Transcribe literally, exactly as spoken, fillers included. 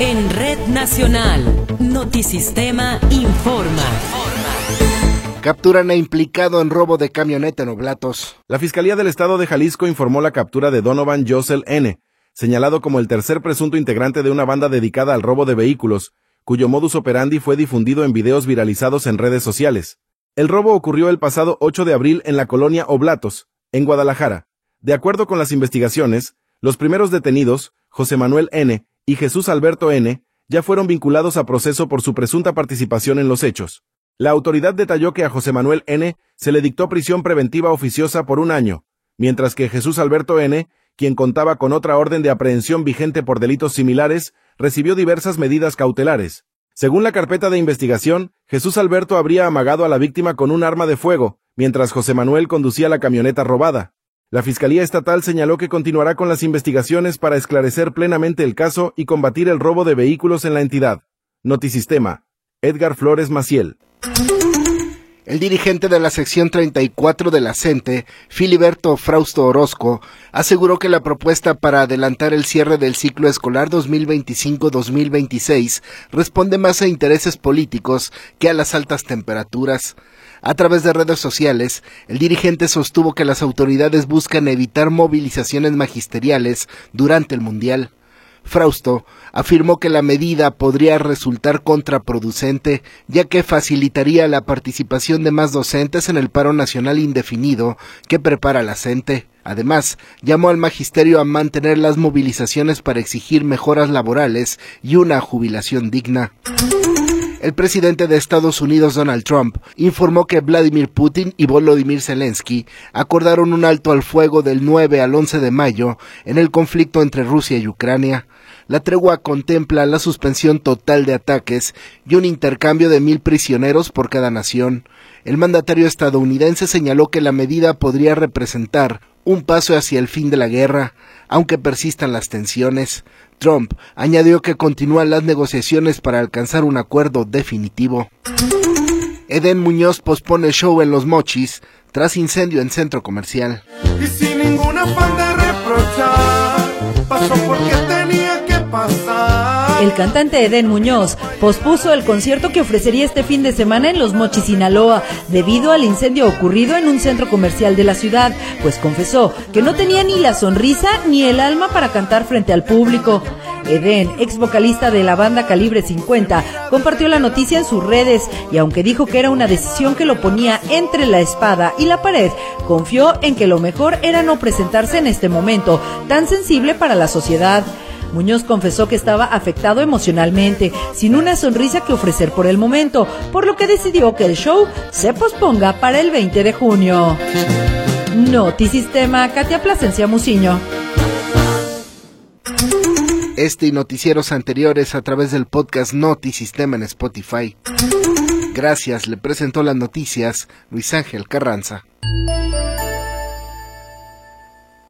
En Red Nacional, Notisistema informa. Capturan a implicado en robo de camioneta en Oblatos. La Fiscalía del Estado de Jalisco informó la captura de Donovan Josel N., señalado como el tercer presunto integrante de una banda dedicada al robo de vehículos, cuyo modus operandi fue difundido en videos viralizados en redes sociales. El robo ocurrió el pasado ocho de abril en la colonia Oblatos, en Guadalajara. De acuerdo con las investigaciones, los primeros detenidos, José Manuel N. y Jesús Alberto N., ya fueron vinculados a proceso por su presunta participación en los hechos. La autoridad detalló que a José Manuel N. se le dictó prisión preventiva oficiosa por un año, mientras que Jesús Alberto N., quien contaba con otra orden de aprehensión vigente por delitos similares, recibió diversas medidas cautelares. Según la carpeta de investigación, Jesús Alberto habría amagado a la víctima con un arma de fuego, mientras José Manuel conducía la camioneta robada. La Fiscalía Estatal señaló que continuará con las investigaciones para esclarecer plenamente el caso y combatir el robo de vehículos en la entidad. Notisistema, Edgar Flores Maciel. El dirigente de la sección treinta y cuatro de la CENTE, Filiberto Frausto Orozco, aseguró que la propuesta para adelantar el cierre del ciclo escolar dos mil veinticinco dos mil veintiséis responde más a intereses políticos que a las altas temperaturas. A través de redes sociales, el dirigente sostuvo que las autoridades buscan evitar movilizaciones magisteriales durante el Mundial. Frausto afirmó que la medida podría resultar contraproducente, ya que facilitaría la participación de más docentes en el paro nacional indefinido que prepara la CENTE. Además, llamó al magisterio a mantener las movilizaciones para exigir mejoras laborales y una jubilación digna. El presidente de Estados Unidos, Donald Trump, informó que Vladimir Putin y Volodymyr Zelensky acordaron un alto al fuego del nueve al once de mayo en el conflicto entre Rusia y Ucrania. La tregua contempla la suspensión total de ataques y un intercambio de mil prisioneros por cada nación. El mandatario estadounidense señaló que la medida podría representar un paso hacia el fin de la guerra, aunque persistan las tensiones. Trump añadió que continúan las negociaciones para alcanzar un acuerdo definitivo. Edén Muñoz pospone show en Los Mochis tras incendio en centro comercial. Y sin ningún afán de reprochar, pasó porque tenía que pasar. El cantante Edén Muñoz pospuso el concierto que ofrecería este fin de semana en Los Mochis, Sinaloa, debido al incendio ocurrido en un centro comercial de la ciudad, pues confesó que no tenía ni la sonrisa ni el alma para cantar frente al público. Edén, ex vocalista de la banda Calibre cincuenta, compartió la noticia en sus redes y aunque dijo que era una decisión que lo ponía entre la espada y la pared, confió en que lo mejor era no presentarse en este momento tan sensible para la sociedad. Muñoz confesó que estaba afectado emocionalmente, sin una sonrisa que ofrecer por el momento, por lo que decidió que el show se posponga para el veinte de junio. Notisistema, Katia Plasencia Muciño. Este y noticieros anteriores a través del podcast Notisistema en Spotify. Gracias, le presentó las noticias Luis Ángel Carranza.